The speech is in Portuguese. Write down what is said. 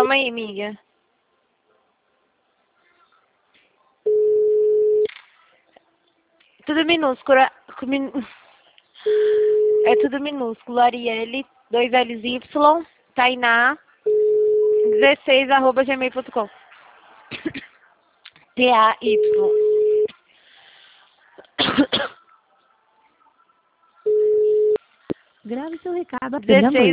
Calma aí, amiga. Tudo minúsculo. É tudo minúsculo. Arielle, 2LY, Tainá, 16@gmail.com. TAY. Grave seu recado apenas. 16